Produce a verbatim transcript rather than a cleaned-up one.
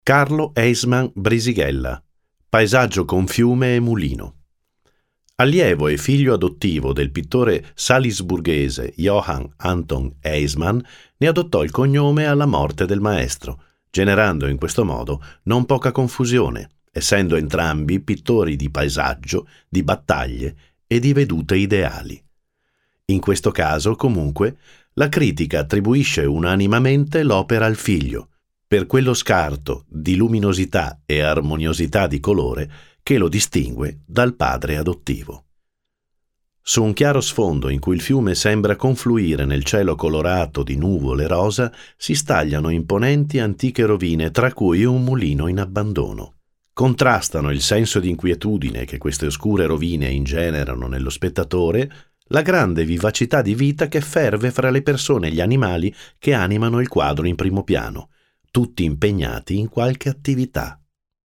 Carlo Eisman Brisighella. Paesaggio con fiume e mulino. Allievo e figlio adottivo del pittore salisburghese Johann Anton Eisman, ne adottò il cognome alla morte del maestro, generando in questo modo non poca confusione, essendo entrambi pittori di paesaggio, di battaglie e di vedute ideali. In questo caso, comunque, la critica attribuisce unanimemente l'opera al figlio, per quello scarto di luminosità e armoniosità di colore che lo distingue dal padre adottivo. Su un chiaro sfondo in cui il fiume sembra confluire nel cielo colorato di nuvole rosa, si stagliano imponenti antiche rovine, tra cui un mulino in abbandono. Contrastano il senso di inquietudine che queste oscure rovine ingenerano nello spettatore, la grande vivacità di vita che ferve fra le persone e gli animali che animano il quadro in primo piano, tutti impegnati in qualche attività.